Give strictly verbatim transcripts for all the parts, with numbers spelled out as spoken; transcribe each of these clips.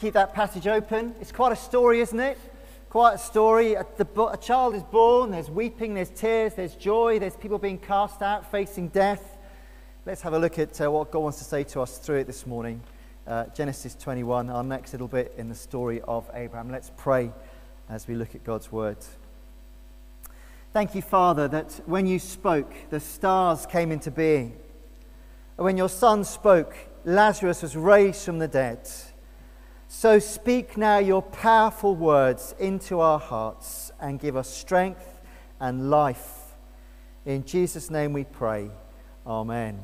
Keep that passage open. It's quite a story, isn't it? Quite a story. A, the, a child is born, there's weeping, there's tears, there's joy, there's people being cast out, facing death. Let's have a look at uh, what God wants to say to us through it this morning. Uh, Genesis twenty-one, our next little bit in the story of Abraham. Let's pray as we look at God's word. Thank you, Father, that when you spoke, the stars came into being. And when your Son spoke, Lazarus was raised from the dead. So speak now your powerful words into our hearts and give us strength and life. In Jesus' name we pray. Amen.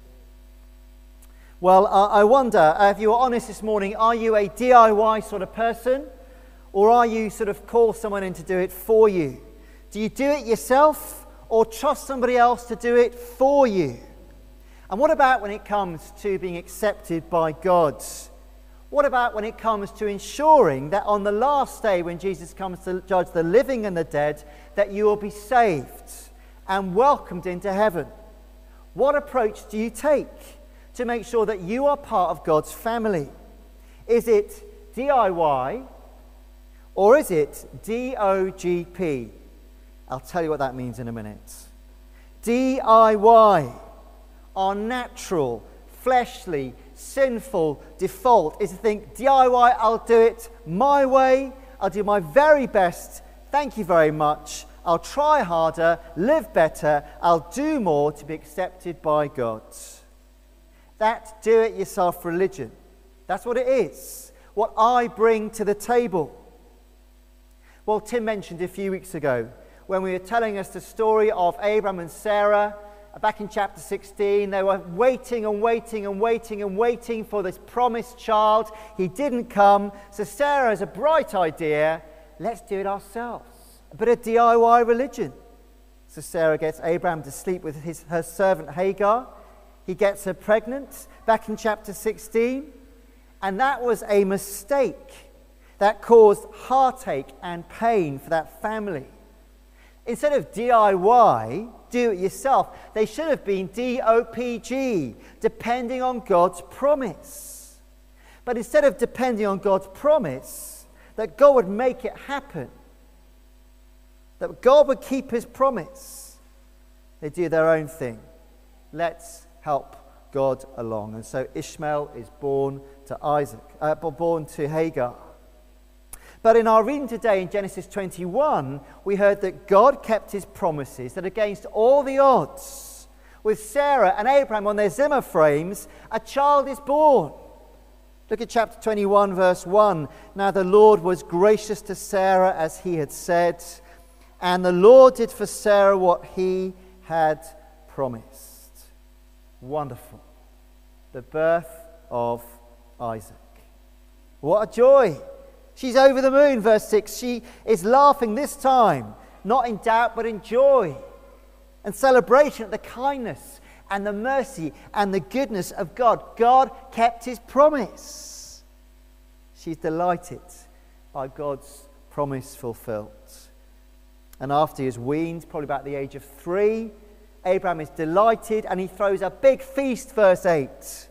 Well, uh, I wonder, uh, if you are honest this morning, are you a D I Y sort of person? Or are you sort of call someone in to do it for you? Do you do it yourself or trust somebody else to do it for you? And what about when it comes to being accepted by God? What about when it comes to ensuring that on the last day when Jesus comes to judge the living and the dead, that you will be saved and welcomed into heaven? What approach do you take to make sure that you are part of God's family? Is it D I Y or is it D O G P? I'll tell you what that means in a minute. D I Y, our natural, fleshly, sinful default is to think, D I Y, I'll do it my way, I'll do my very best, thank you very much, I'll try harder, live better, I'll do more to be accepted by God. That do-it-yourself religion. That's what it is. What I bring to the table. Well, Tim mentioned a few weeks ago when we were telling us the story of Abraham and Sarah. Back in chapter sixteen, they were waiting and waiting and waiting and waiting for this promised child. He didn't come. So Sarah has a bright idea. Let's do it ourselves. A bit of D I Y religion. So Sarah gets Abraham to sleep with his, her servant Hagar. He gets her pregnant back in chapter sixteen. And that was a mistake that caused heartache and pain for that family. Instead of D I Y, do it yourself, they should have been D O P G, depending on God's promise. But instead of depending on God's promise, that God would make it happen, that God would keep his promise, they do their own thing. Let's help God along. And so Ishmael is born to Isaac, uh, born to Hagar. But in our reading today in Genesis twenty-one, we heard that God kept his promises, that against all the odds, with Sarah and Abraham on their Zimmer frames, a child is born. Look at chapter twenty-one, verse one. Now the Lord was gracious to Sarah as he had said, and the Lord did for Sarah what he had promised. Wonderful. The birth of Isaac. What a joy. She's over the moon, verse six. She is laughing this time, not in doubt, but in joy and celebration at the kindness and the mercy and the goodness of God. God kept his promise. She's delighted by God's promise fulfilled. And after he is weaned, probably about the age of three, Abraham is delighted and he throws a big feast, verse eight.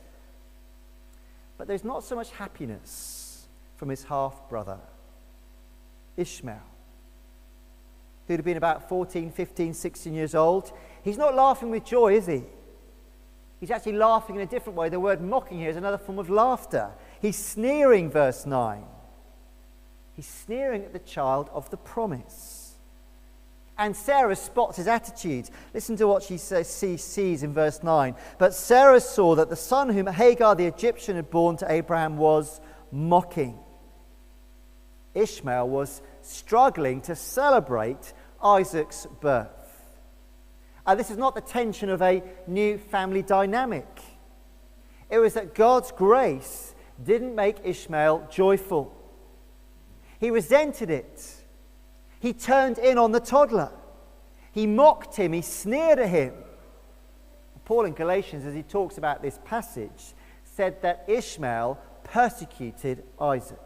But there's not so much happiness from his half-brother, Ishmael, who'd have been about fourteen, fifteen, sixteen years old. He's not laughing with joy, is he? He's actually laughing in a different way. The word mocking here is another form of laughter. He's sneering, verse nine. He's sneering at the child of the promise. And Sarah spots his attitude. Listen to what she says, she sees in verse nine. But Sarah saw that the son whom Hagar the Egyptian had borne to Abraham was mocking. Ishmael was struggling to celebrate Isaac's birth. And this is not the tension of a new family dynamic. It was that God's grace didn't make Ishmael joyful. He resented it. He turned in on the toddler. He mocked him. He sneered at him. Paul in Galatians, as he talks about this passage, said that Ishmael persecuted Isaac.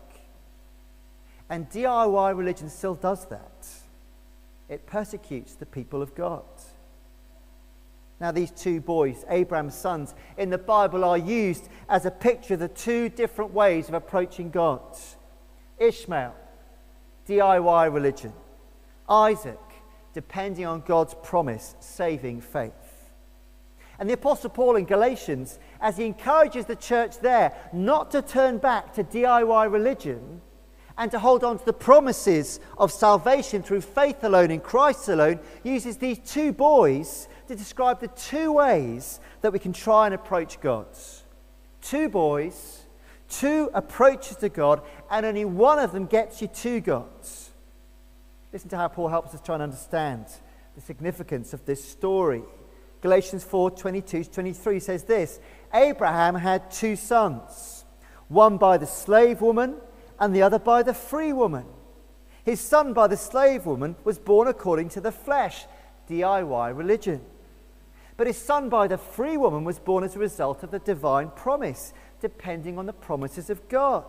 And D I Y religion still does that. It persecutes the people of God. Now, these two boys, Abraham's sons, in the Bible are used as a picture of the two different ways of approaching God. Ishmael, D I Y religion. Isaac, depending on God's promise, saving faith. And the Apostle Paul in Galatians, as he encourages the church there not to turn back to D I Y religion and to hold on to the promises of salvation through faith alone in Christ alone, uses these two boys to describe the two ways that we can try and approach God. Two boys, two approaches to God, and only one of them gets you to God. Listen to how Paul helps us try and understand the significance of this story. Galatians four, twenty-two to twenty-three says this: Abraham had two sons, one by the slave woman and the other by the free woman. His son by the slave woman was born according to the flesh, D I Y religion. But his son by the free woman was born as a result of the divine promise, depending on the promises of God.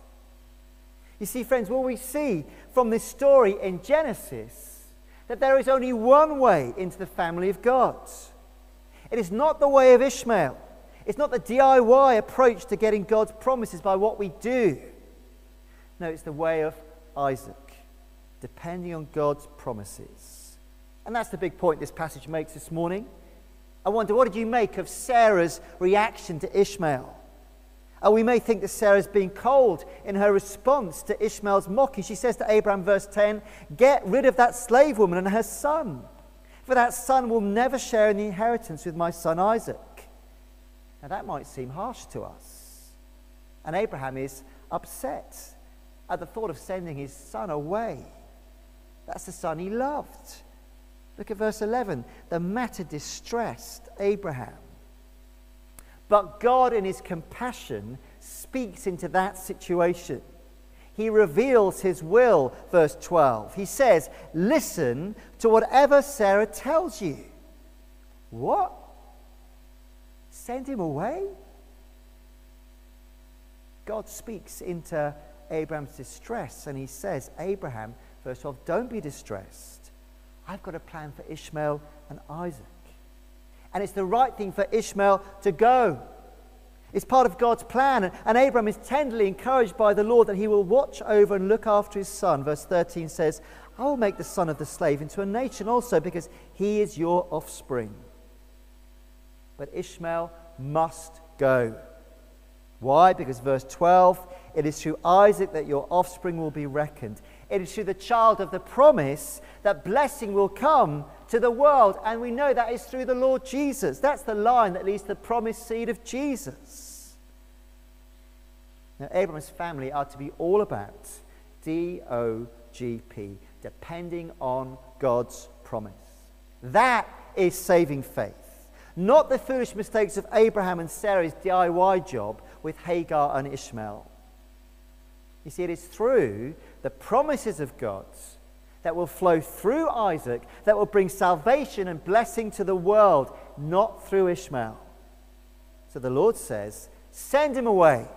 You see, friends, what we see from this story in Genesis, that there is only one way into the family of God. It is not the way of Ishmael. It's not the D I Y approach to getting God's promises by what we do. No, it's the way of Isaac, depending on God's promises. And that's the big point this passage makes this morning. I wonder, what did you make of Sarah's reaction to Ishmael? Oh, we may think that Sarah's being cold in her response to Ishmael's mocking. She says to Abraham, verse ten, "Get rid of that slave woman and her son, for that son will never share in the inheritance with my son Isaac." Now that might seem harsh to us. And Abraham is upset at the thought of sending his son away. That's the son he loved. Look at verse eleven. The matter distressed Abraham. But God in his compassion speaks into that situation. He reveals his will, verse twelve. He says, "Listen to whatever Sarah tells you." What? Send him away? God speaks into Abraham's distress, and he says, Abraham, verse twelve, don't be distressed. I've got a plan for Ishmael and Isaac. And it's the right thing for Ishmael to go. It's part of God's plan. And, and Abraham is tenderly encouraged by the Lord that he will watch over and look after his son. Verse thirteen says, I will make the son of the slave into a nation also, because he is your offspring. But Ishmael must go. Why? Because verse twelve, it is through Isaac that your offspring will be reckoned. It is through the child of the promise that blessing will come to the world. And we know that is through the Lord Jesus. That's the line that leads to the promised seed of Jesus. Now, Abraham's family are to be all about D O G P, depending on God's promise. That is saving faith. Not the foolish mistakes of Abraham and Sarah's D I Y job with Hagar and Ishmael. You see, it is through the promises of God that will flow through Isaac that will bring salvation and blessing to the world, not through Ishmael. So the Lord says, send him away.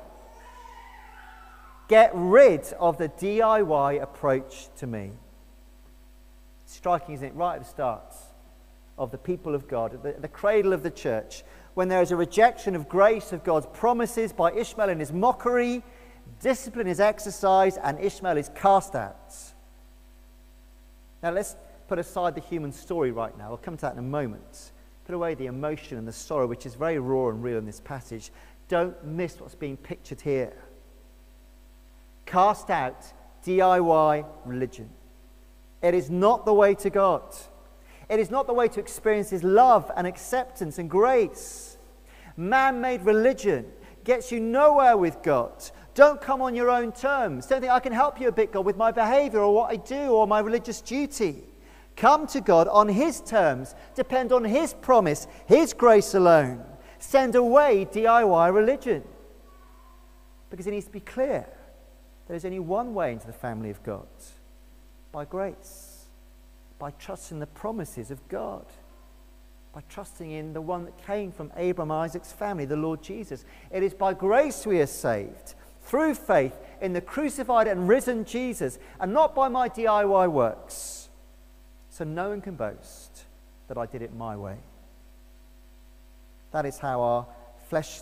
Get rid of the D I Y approach to me. It's striking, isn't it? Right at the start of the people of God, the, the cradle of the church, when there is a rejection of grace of God's promises by Ishmael in his mockery, discipline is exercised, and Ishmael is cast out. Now let's put aside the human story right now. I'll come to that in a moment. Put away the emotion and the sorrow, which is very raw and real in this passage. Don't miss what's being pictured here. Cast out D I Y religion. It is not the way to God. It is not the way to experience his love and acceptance and grace. Man-made religion gets you nowhere with God. Don't come on your own terms. Don't think I can help you a bit, God, with my behavior or what I do or my religious duty. Come to God on his terms. Depend on his promise, his grace alone. Send away D I Y religion. Because it needs to be clear. There's only one way into the family of God. By grace. By trusting the promises of God. By trusting in the one that came from Abraham, Isaac's family, the Lord Jesus. It is by grace we are saved. Through faith in the crucified and risen Jesus. And not by my D I Y works. So no one can boast that I did it my way. That is how our fleshly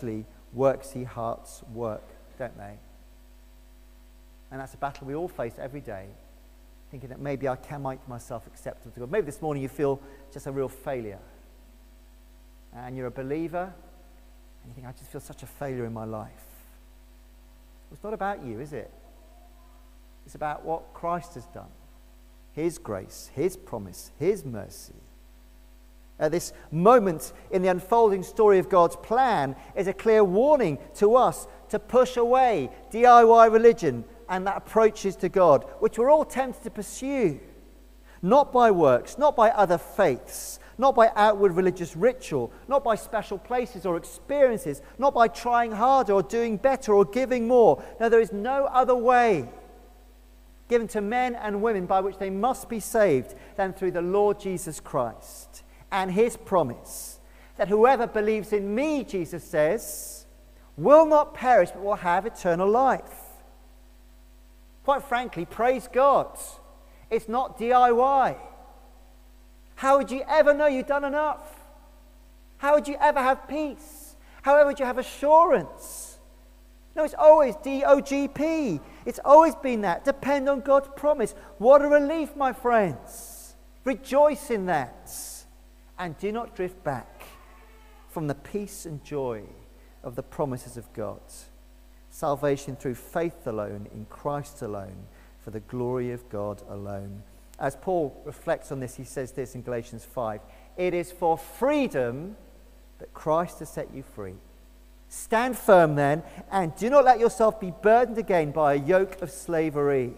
worksy hearts work, don't they? And that's a battle we all face every day, thinking that maybe I can make myself acceptable to God. Maybe this morning you feel just a real failure. And you're a believer, and you think, I just feel such a failure in my life. It's not about you, is it? It's about what Christ has done. His grace, His promise, His mercy. At this moment in the unfolding story of God's plan is a clear warning to us to push away D I Y religion and that approaches to God, which we're all tempted to pursue. Not by works, not by other faiths, not by outward religious ritual, not by special places or experiences, not by trying harder or doing better or giving more. No, there is no other way given to men and women by which they must be saved than through the Lord Jesus Christ and His promise that whoever believes in me, Jesus says, will not perish but will have eternal life. Quite frankly, praise God, it's not D I Y. How would you ever know you've done enough? How would you ever have peace? How would you have assurance? No, it's always D O G P. It's always been that. Depend on God's promise. What a relief, my friends. Rejoice in that. And do not drift back from the peace and joy of the promises of God. Salvation through faith alone, in Christ alone, for the glory of God alone. As Paul reflects on this, he says this in Galatians five. It is for freedom that Christ has set you free. Stand firm then, and do not let yourself be burdened again by a yoke of slavery.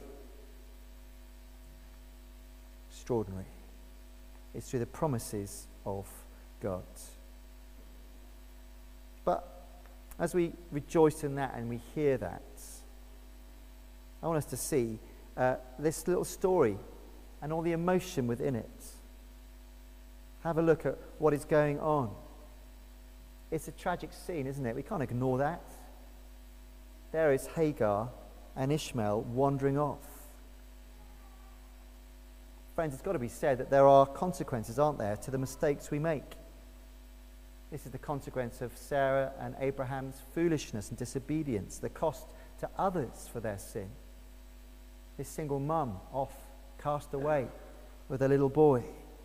Extraordinary. It's through the promises of God. But as we rejoice in that and we hear that, I want us to see uh, this little story and all the emotion within it. Have a look at what is going on. It's a tragic scene, isn't it? We can't ignore that. There is Hagar and Ishmael wandering off. Friends, it's got to be said that there are consequences, aren't there, to the mistakes we make. This is the consequence of Sarah and Abraham's foolishness and disobedience, the cost to others for their sin. This single mum off, cast away with a little boy.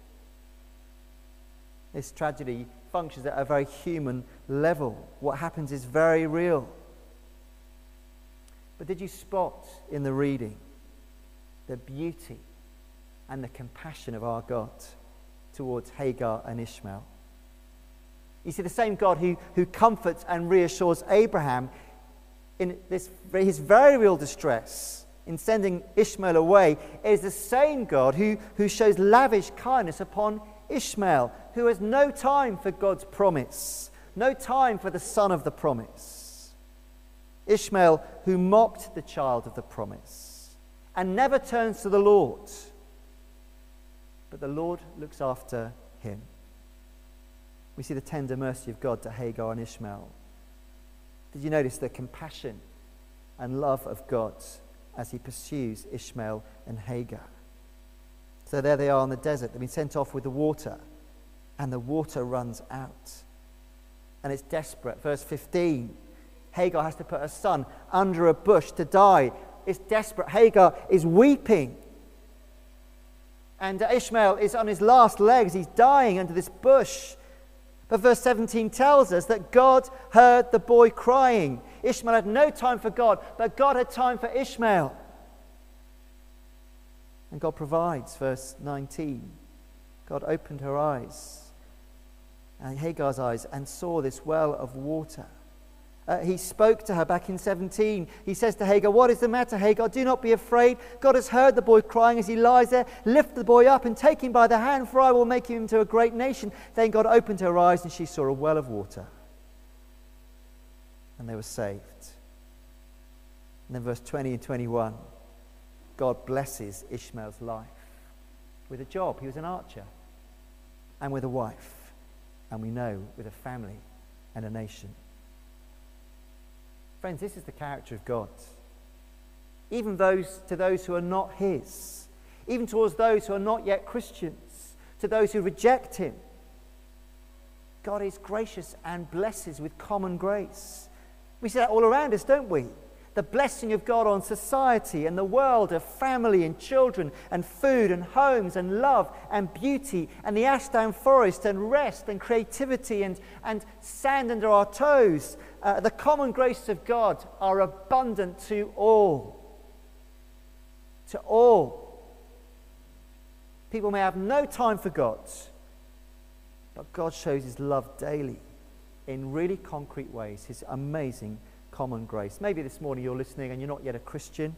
This tragedy functions at a very human level. What happens is very real. But did you spot in the reading the beauty and the compassion of our God towards Hagar and Ishmael? You see, the same God who, who comforts and reassures Abraham in this, his very real distress in sending Ishmael away is the same God who, who shows lavish kindness upon Ishmael, who has no time for God's promise, no time for the son of the promise. Ishmael, who mocked the child of the promise and never turns to the Lord. But the Lord looks after him. We see the tender mercy of God to Hagar and Ishmael. Did you notice the compassion and love of God as he pursues Ishmael and Hagar? So there they are in the desert. They've been sent off with the water, and the water runs out. And it's desperate. Verse fifteen, Hagar has to put her son under a bush to die. It's desperate. Hagar is weeping. And Ishmael is on his last legs. He's dying under this bush. But verse seventeen tells us that God heard the boy crying. Ishmael had no time for God, but God had time for Ishmael. And God provides, verse nineteen. God opened her eyes, and Hagar's eyes, and saw this well of water. Uh, he spoke to her back in seventeen. He says to Hagar, "What is the matter, Hagar? Do not be afraid. God has heard the boy crying as he lies there. Lift the boy up and take him by the hand, for I will make him into a great nation." Then God opened her eyes, and she saw a well of water. And they were saved. And then verse twenty and twenty-one, God blesses Ishmael's life with a job. He was an archer. And with a wife. And we know, with a family and a nation. Friends, this is the character of God. Even those to those who are not his, even towards those who are not yet Christians, to those who reject him, God is gracious and blesses with common grace. We see that all around us, don't we? The blessing of God on society and the world of family and children and food and homes and love and beauty and the Ashdown Forest and rest and creativity and, and sand under our toes. Uh, the common graces of God are abundant to all. To all. People may have no time for God, but God shows his love daily in really concrete ways, his amazing common grace. Maybe this morning you're listening and you're not yet a Christian.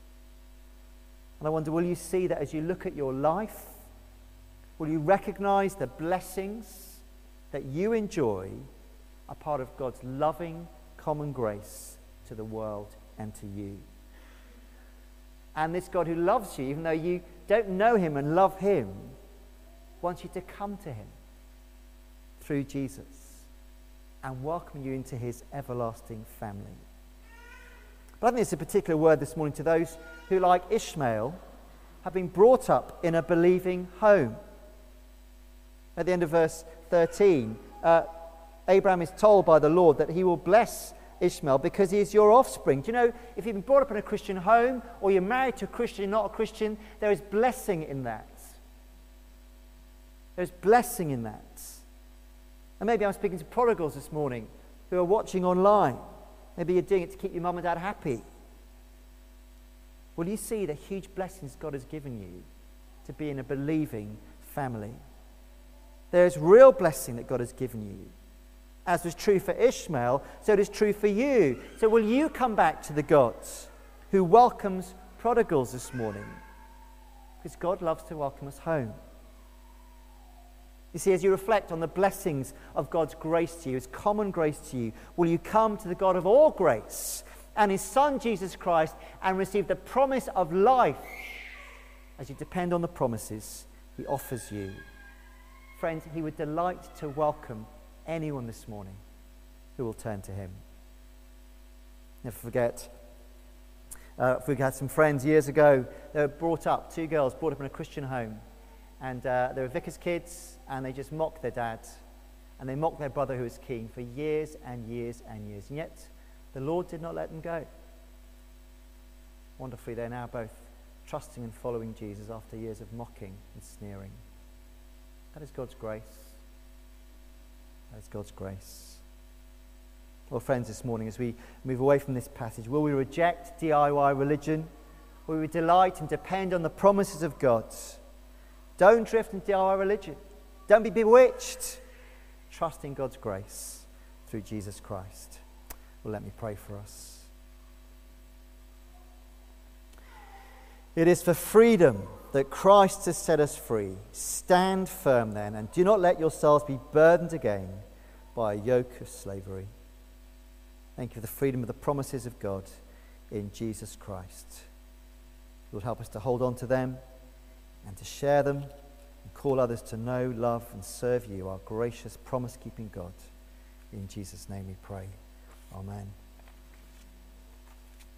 And I wonder, will you see that as you look at your life? Will you recognize the blessings that you enjoy are part of God's loving common grace to the world and to you? And this God who loves you, even though you don't know him and love him, wants you to come to him through Jesus and welcome you into his everlasting family. But I think it's a particular word this morning to those who, like Ishmael, have been brought up in a believing home. At the end of verse thirteen, uh, Abraham is told by the Lord that he will bless Ishmael because he is your offspring. Do you know, if you've been brought up in a Christian home or you're married to a Christian, not a Christian, there is blessing in that. There's blessing in that. And maybe I'm speaking to prodigals this morning who are watching online. Maybe you're doing it to keep your mum and dad happy. Will you see the huge blessings God has given you to be in a believing family? There is real blessing that God has given you. As was true for Ishmael, so it is true for you. So will you come back to the God who welcomes prodigals this morning? Because God loves to welcome us home. You see, as you reflect on the blessings of God's grace to you, his common grace to you, will you come to the God of all grace and his Son, Jesus Christ, and receive the promise of life as you depend on the promises he offers you? Friends, he would delight to welcome anyone this morning who will turn to him. Never forget, uh, we had some friends years ago. They were brought up, two girls brought up in a Christian home. And uh, they were vicar's kids, and they just mocked their dad. And they mocked their brother who was keen for years and years and years. And yet, the Lord did not let them go. Wonderfully, they're now both trusting and following Jesus after years of mocking and sneering. That is God's grace. That is God's grace. Well, friends, this morning, as we move away from this passage, will we reject D I Y religion? Will we delight and depend on the promises of God? Don't drift into D I Y religion. Don't be bewitched. Trust in God's grace through Jesus Christ. Well, let me pray for us. It is for freedom that Christ has set us free. Stand firm then, and do not let yourselves be burdened again by a yoke of slavery. Thank you for the freedom of the promises of God in Jesus Christ. Lord, help us to hold on to them and to share them and call others to know, love and serve you, our gracious promise-keeping God. In Jesus' name we pray. Amen.